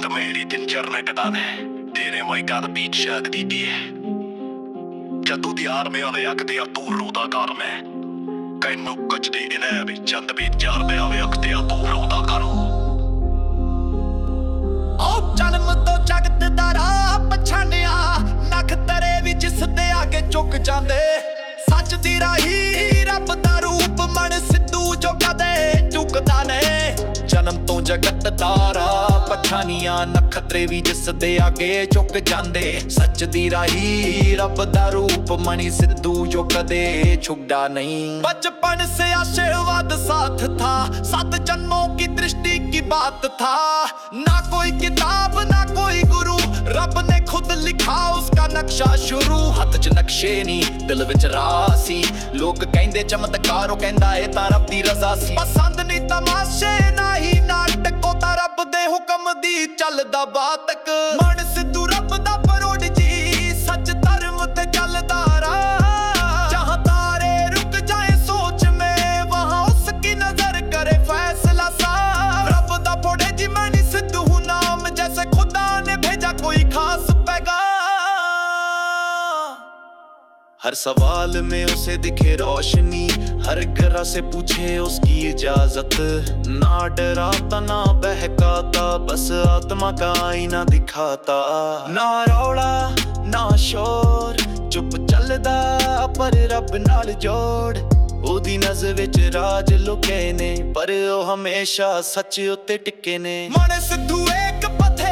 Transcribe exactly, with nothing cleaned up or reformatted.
ਮੇਰੀ ਦਿਨ ਚਰਨੇ ਕਟਾਵੇ ਤੇਰੇ ਮਾਇਕਾ ਦਾ ਬੀਚ ਸ਼ਕਦੀ ਦੀ ਜਦੋਂ ਦੀ ਆਰਮੀ ਵਾਲੇ ਆਖਦੇ ਆ ਤੂੰ ਰੋਦਾ ਕਰ ਮੈਂ ਕੈਨੂੰ ਕਚਦੇ ਇਹਨੇ ਵੀ ਚੰਦ ਵੀ ਚਾਰ ਦੇ ਆਵੇ ਅਖਤੇ ਆ ਤੂੰ ਰੋਦਾ ਕਰ ਉਹ ਜਨਮ ਤੋਂ ਜਗਤ ਦਾ ਰਾਹ ਪਛਾਣਿਆ ਨਖ ਤਰੇ ਵੀ ਜਿਸ ਦੇ ਆਗੇ ਝੁਕ ਜਾਂਦੇ ਸੱਚ ਦੀ ਰਾਹੀ ਰੱਬ ਦਾ ਰੂਪ ਮਨ ਸਿੱਧੂ ਜੋ ਕਦੇ ਝੁਕਦਾ ਨੇ ਜਨਮ ਤੋਂ ਜਗਤ ਦਾ ਰਾਹ ਪਛਾਣਿਆ ਨਖਤਰੇ ਵੀ ਜਿਸ ਦੇ ਆਗੇ ਝੁਕ ਜਾਂਦੇ ਸੱਚ ਦੀ ਰਾਹੀ ਰੱਬ ਦਾ ਰੂਪ ਮਣੀ ਸਿੱਧੂ ਜੋ ਕਦੇ ਝੁਕਦਾ ਨਹੀਂ ਬਚਪਨ से आशीर्वाद साथ था सात जन्मों की दृष्टि की बात था ना कोई किताब ना कोई गुरु रब ने खुद लिखा उसका नक्शा शुरू हथ च नक्शे नी दिल विच राह सी लोग कहंदे चमत्कार ओ कहंदा ए तां रब दी रज़ा सी पसंद नी तमाशे ना ही नाटक ओ तां रब दे हुक्म दी चलदा बातक मन सिद्धू रब दा परोड़ जी सच धर्म ते चलदा राह जहां तारे रुक जाए सोच में वहां उसकी नजर करे फैसला साफ रब दा फोड़े जी मनी सिद्धू नाम जैसे खुदा ने भेजा कोई खास पैगाम हर सवाल में उसे दिखे रोशनी हर ग्रह से पूछे उसकी इजाजत ना डराता ना बहकाता बस आत्मा का आईना दिखाता ना रौला ना शोर चुप चलदा पर रब नाल जोड़ ओदी नज़र विच राज लुके ने पर ओ हमेशा सच उत्ते टिके ने मन सिद्धू एक पथे